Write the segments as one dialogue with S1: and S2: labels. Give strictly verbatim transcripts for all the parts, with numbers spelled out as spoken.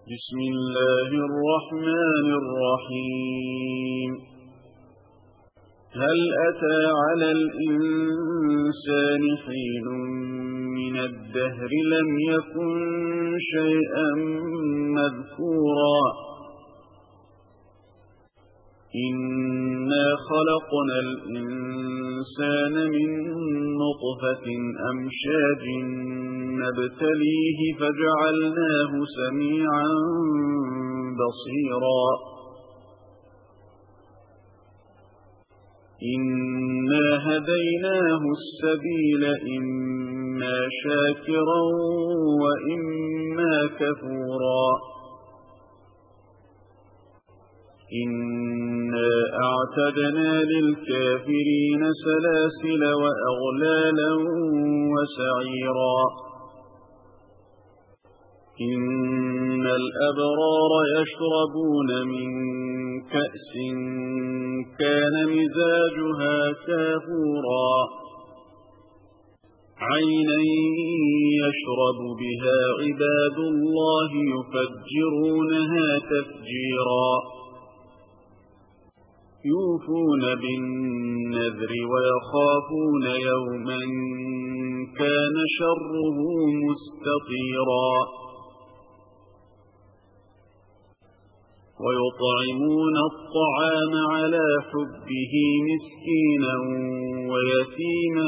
S1: بسم الله الرحمن الرحيم. هل أتى على الإنسان حين من الدهر لم يكن شيئا مذكورا إنا خلقنا الإنسان من نطفة أمشاج نبتليه فجعلناه سميعا بصيرا إنا هديناه السبيل إما شاكرا وإما كفورا إنا أعتدنا للكافرين سلاسل وأغلالا وسعيرا إن الأبرار يشربون من كأس كان مزاجها كافورا عينا يشرب بها عباد الله يفجرونها تفجيرا يوفون بالنذر ويخافون يوما كان شره مستطيرا ويطعمون الطعام على حبه مسكينا ويتيما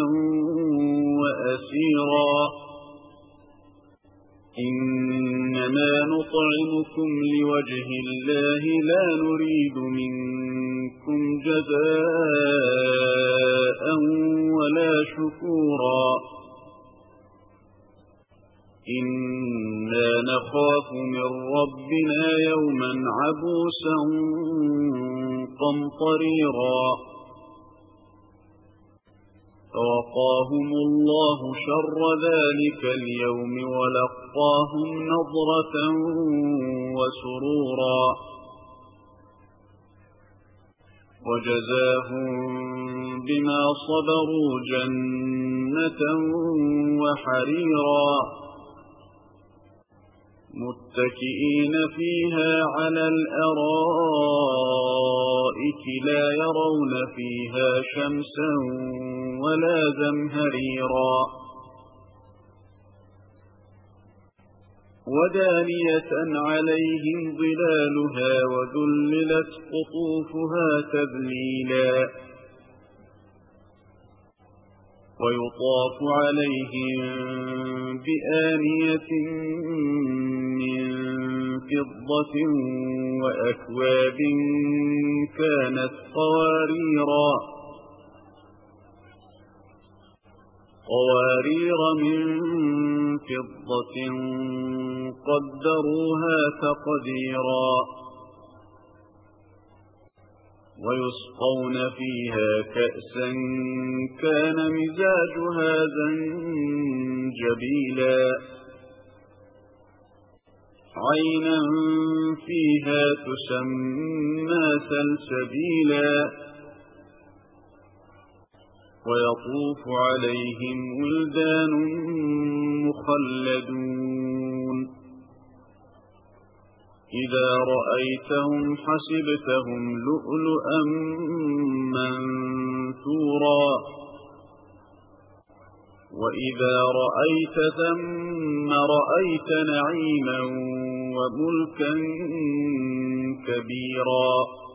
S1: وأسيرا إنما نطعمكم لوجه الله لا نريد منكم جزاء ولا شكورا إنا نخاف من ربنا يوما عبوسا قمطريرا فوقاهم الله شر ذلك اليوم ولقاهم نضرة وسرورا وجزاهم بما صبروا جنة وحريرا متكئين فيها على الأرائك لا يرون فيها شمسا ولا زمهريرا ودانية عليهم ظلالها وذللت قطوفها تذليلا ويطاف عليهم بآنية من فضة وأكواب كانت قواريرا قوارير من فضة قدروها تقديرا ويسقون فيها كأسا كان مزاجها زنجبيلا عينا فيها تسمى سلسبيلا ويطوف عليهم ولدان مخلدون إذا رأيتهم حسبتهم لؤلؤا منثورا وإذا رأيت ثم رأيت نعيما وملكا كبيرا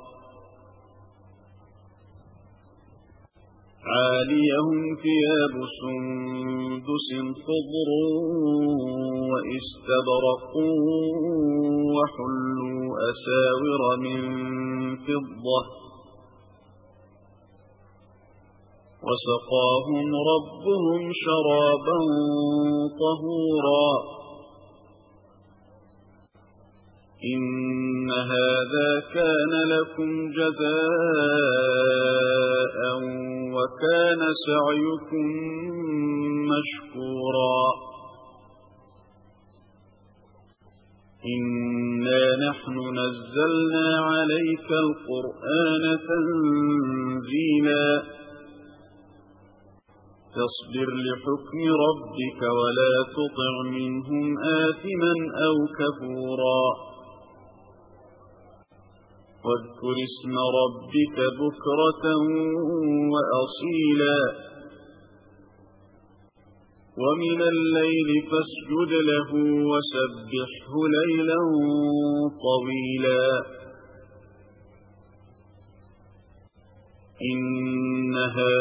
S1: عاليهم ثياب سندس خضر واستبرق وحلوا أساور من فضة وسقاهم ربهم شرابا طهورا إن هذا كان لكم جزاء وكان سعيكم مشكورا إنا نحن نزلنا عليك القرآن تنزيلا فاصبر لحكم ربك ولا تطع منهم آثما أو كفورا واذكر اسم ربك بكرة وأصيلا ومن الليل فاسجد له وسبحه ليلا طويلا إن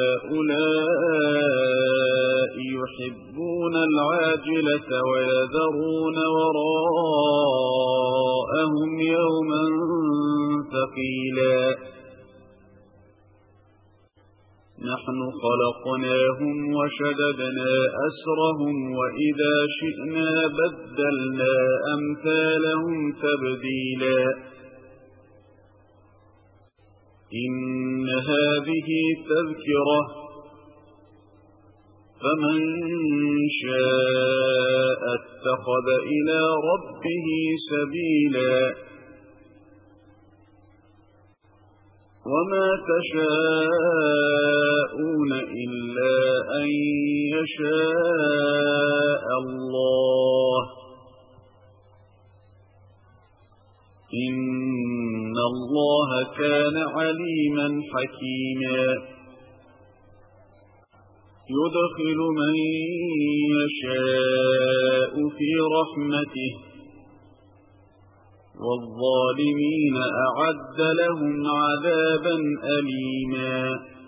S1: هؤلاء يحبون العاجلة ويذرون وراءهم يوما ثقيلا نحن خلقناهم وشددنا أسرهم وإذا شئنا بدلنا أمثالهم تبديلا إن هذه تذكرة فمن شاء اتخذ إلى ربه سبيلا وما تشاءون إلا أن يشاء الله إن الله كان عليما حكيما يدخل من يشاء في رحمته والظالمين أعد لهم عذابا أليما